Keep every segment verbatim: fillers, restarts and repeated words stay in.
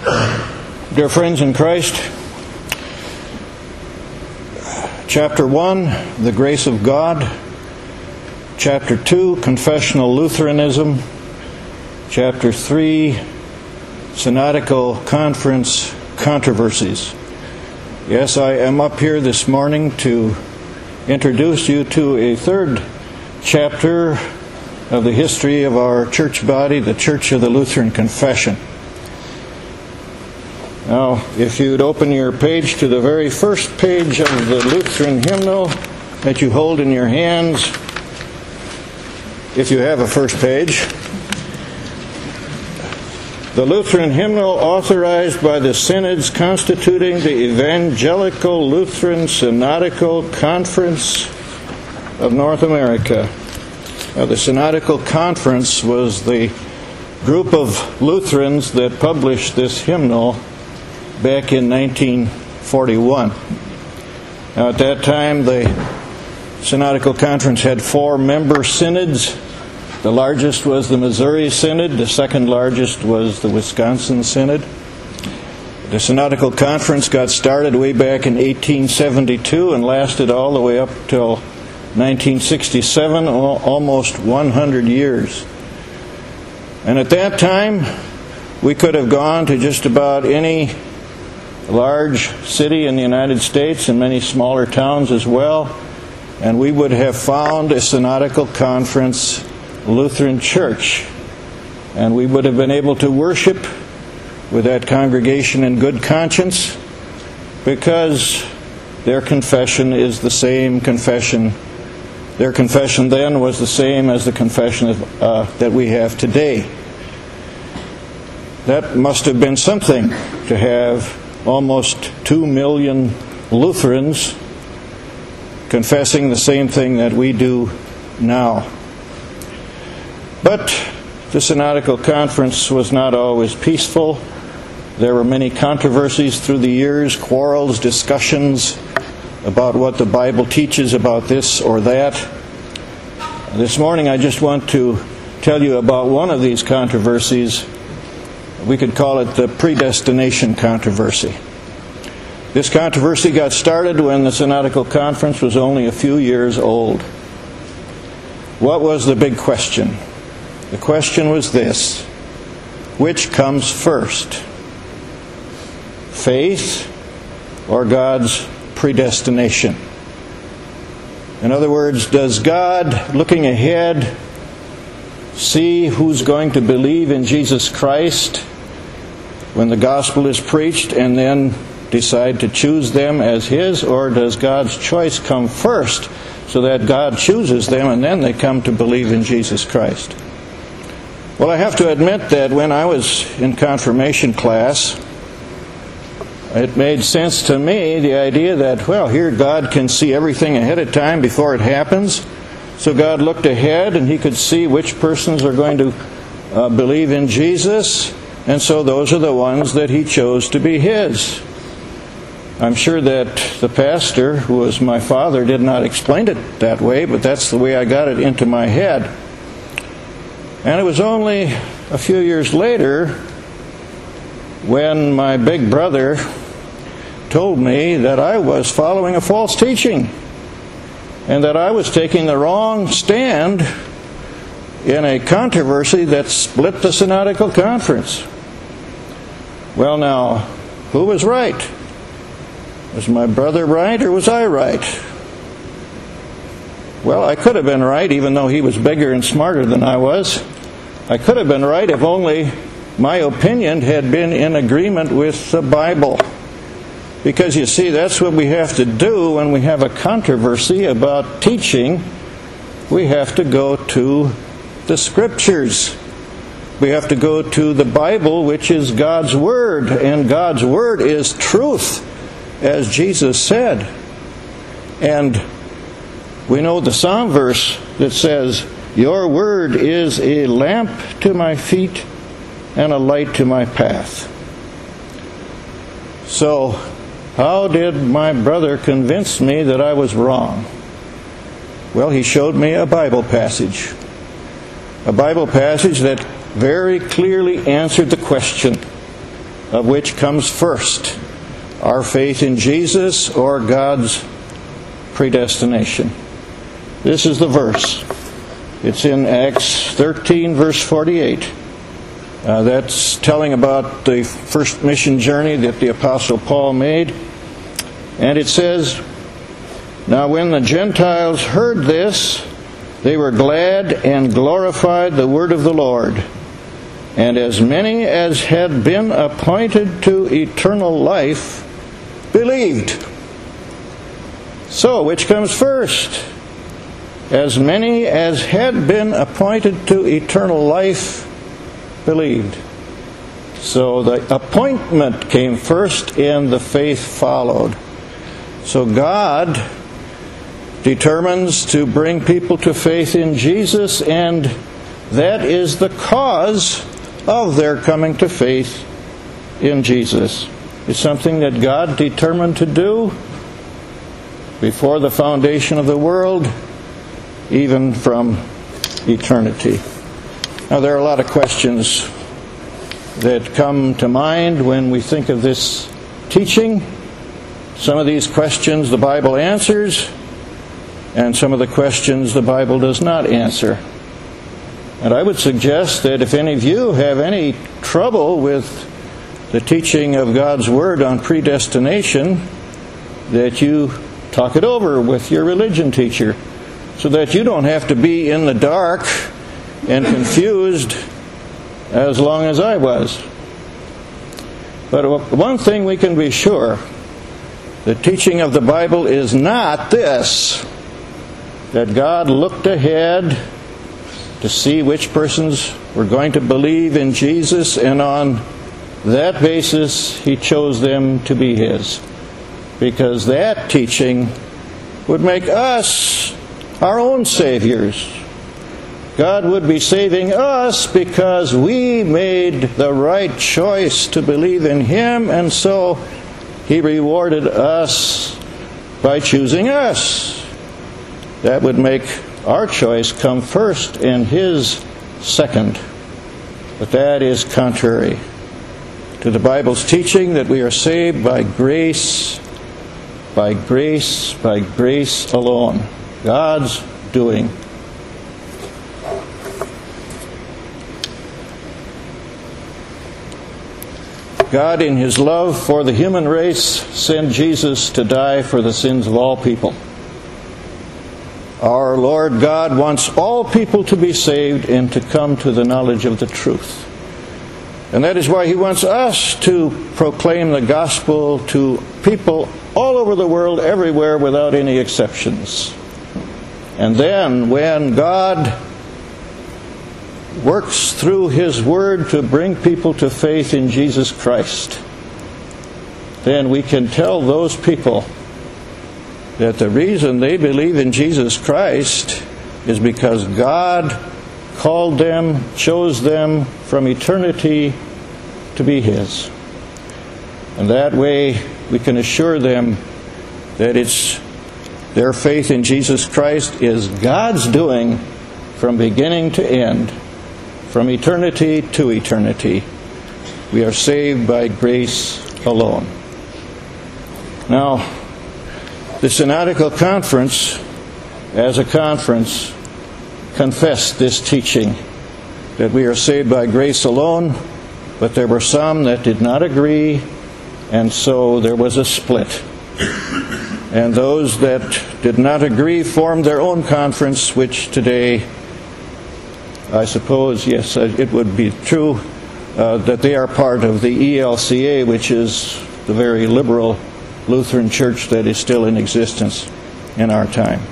Dear friends in Christ, Chapter one, The Grace of God. Chapter two, Confessional Lutheranism. Chapter three, Synodical Conference Controversies. Yes, I am up here this morning to introduce you to a third chapter of the history of our church body, the Church of the Lutheran Confession. Now, if you'd open your page to the very first page of the Lutheran hymnal that you hold in your hands, if you have a first page. The Lutheran hymnal authorized by the synods constituting the Evangelical Lutheran Synodical Conference of North America. Now, the Synodical Conference was the group of Lutherans that published this hymnal back in nineteen forty-one. Now, at that time, the Synodical Conference had four member synods. The largest was the Missouri Synod. The second largest was the Wisconsin Synod. The Synodical Conference got started way back in eighteen seventy-two and lasted all the way up till nineteen sixty-seven, almost one hundred years. And at that time, we could have gone to just about any large city in the United States and many smaller towns as well, and we would have found a Synodical Conference Lutheran church, and we would have been able to worship with that congregation in good conscience because their confession is the same confession. Their confession then was the same as the confession of, uh, that we have today. That must have been something to have almost two million Lutherans confessing the same thing that we do now. But the Synodical Conference was not always peaceful. There were many controversies through the years, quarrels, discussions about what the Bible teaches about this or that. This morning I just want to tell you about one of these controversies. We could call it the predestination controversy. This controversy got started when the Synodical Conference was only a few years old. What was the big question? The question was this: which comes first? Faith or God's predestination? In other words, does God, looking ahead, see who's going to believe in Jesus Christ when the gospel is preached and then decide to choose them as His, or does God's choice come first so that God chooses them and then they come to believe in Jesus Christ? Well, I have to admit that when I was in confirmation class, it made sense to me, the idea that, well, here God can see everything ahead of time before it happens. So God looked ahead and He could see which persons are going to uh, believe in Jesus, and so those are the ones that He chose to be His. I'm sure that the pastor, who was my father, did not explain it that way, but that's the way I got it into my head. And it was only a few years later when my big brother told me that I was following a false teaching and that I was taking the wrong stand in a controversy that split the Synodical Conference. Well, now, who was right? Was my brother right or was I right? Well, I could have been right even though he was bigger and smarter than I was. I could have been right if only my opinion had been in agreement with the Bible. Because you see, that's what we have to do when we have a controversy about teaching. We have to go to the Scriptures. We have to go to the Bible, which is God's Word. And God's Word is truth, as Jesus said. And we know the Psalm verse that says, "Your word is a lamp to my feet and a light to my path." So, how did my brother convince me that I was wrong? Well, he showed me a Bible passage. A Bible passage that very clearly answered the question, of which comes first, our faith in Jesus or God's predestination. This is the verse. It's in Acts thirteen, verse forty-eight. Uh, that's telling about the first mission journey that the Apostle Paul made. And it says, "Now when the Gentiles heard this, they were glad and glorified the word of the Lord. And as many as had been appointed to eternal life believed." So, which comes first? As many as had been appointed to eternal life believed. So the appointment came first and the faith followed. So God determines to bring people to faith in Jesus, and that is the cause of their coming to faith in Jesus. It's something that God determined to do before the foundation of the world, even from eternity. Now, there are a lot of questions that come to mind when we think of this teaching. Some of these questions the Bible answers, and some of the questions the Bible does not answer. And I would suggest that if any of you have any trouble with the teaching of God's Word on predestination, that you talk it over with your religion teacher, so that you don't have to be in the dark and confused as long as I was. But one thing we can be sure, the teaching of the Bible is not this, that God looked ahead to see which persons were going to believe in Jesus, and on that basis He chose them to be His. Because that teaching would make us our own saviors. God would be saving us because we made the right choice to believe in Him, and so He rewarded us by choosing us. That would make our choice come first and His second. But that is contrary to the Bible's teaching that we are saved by grace, by grace, by grace alone. God's doing. God, in His love for the human race, sent Jesus to die for the sins of all people. Our Lord God wants all people to be saved and to come to the knowledge of the truth. And that is why He wants us to proclaim the gospel to people all over the world, everywhere, without any exceptions. And then, when God works through His Word to bring people to faith in Jesus Christ, then we can tell those people that the reason they believe in Jesus Christ is because God called them, chose them from eternity to be His. And that way we can assure them that it's their faith in Jesus Christ is God's doing from beginning to end, from eternity to eternity. We are saved by grace alone. Now, the Synodical Conference, as a conference, confessed this teaching, that we are saved by grace alone, but there were some that did not agree, and so there was a split. And those that did not agree formed their own conference, which today, I suppose, yes, it would be true, uh, that they are part of the E L C A, which is the very liberal Lutheran church that is still in existence in our time.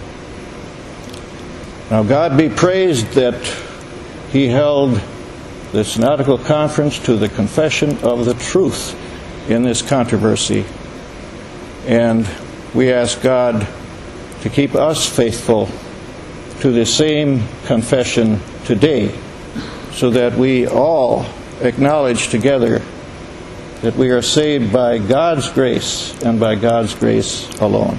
Now, God be praised that He held the Synodical Conference to the confession of the truth in this controversy. And we ask God to keep us faithful to the same confession today, so that we all acknowledge together that we are saved by God's grace and by God's grace alone.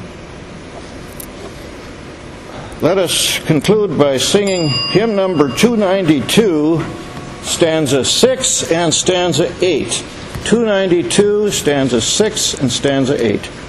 Let us conclude by singing hymn number two ninety-two, stanza six and stanza eight. two ninety-two, stanza six and stanza eight.